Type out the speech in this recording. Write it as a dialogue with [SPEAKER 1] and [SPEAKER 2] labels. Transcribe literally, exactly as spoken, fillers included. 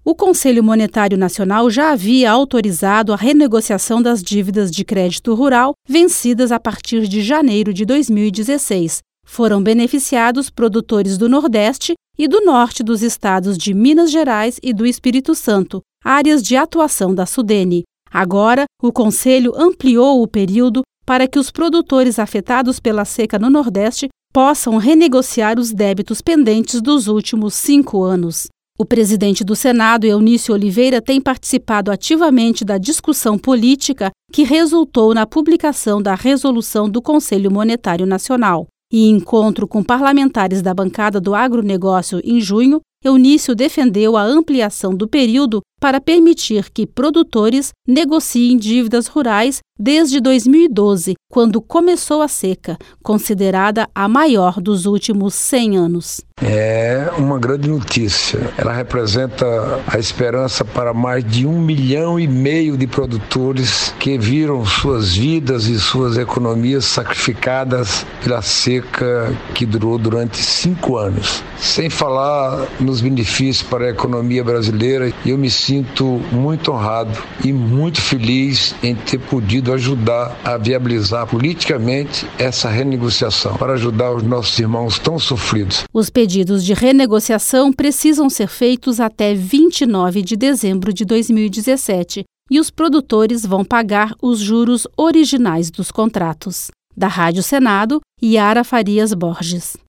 [SPEAKER 1] O Conselho Monetário Nacional já havia autorizado a renegociação das dívidas de crédito rural vencidas a partir de janeiro de dois mil e dezesseis. Foram beneficiados produtores do Nordeste e do Norte dos estados de Minas Gerais e do Espírito Santo, áreas de atuação da Sudene. Agora, o Conselho ampliou o período para que os produtores afetados pela seca no Nordeste possam renegociar os débitos pendentes dos últimos cinco anos. O presidente do Senado, Eunício Oliveira, tem participado ativamente da discussão política que resultou na publicação da resolução do Conselho Monetário Nacional. Em encontro com parlamentares da bancada do agronegócio em junho, Eunício defendeu a ampliação do período para permitir que produtores negociem dívidas rurais desde dois mil e doze, quando começou a seca, considerada a maior dos últimos cem anos.
[SPEAKER 2] É uma grande notícia. Ela representa a esperança para mais de um milhão e meio de produtores que viram suas vidas e suas economias sacrificadas pela seca que durou durante cinco anos. Sem falar nos benefícios para a economia brasileira, eu me sinto muito honrado e muito feliz em ter podido ajudar a viabilizar politicamente essa renegociação para ajudar os nossos irmãos tão sofridos.
[SPEAKER 1] Os pedidos de renegociação precisam ser feitos até vinte e nove de dezembro de dois mil e dezessete e os produtores vão pagar os juros originais dos contratos. Da Rádio Senado, Yara Farias Borges.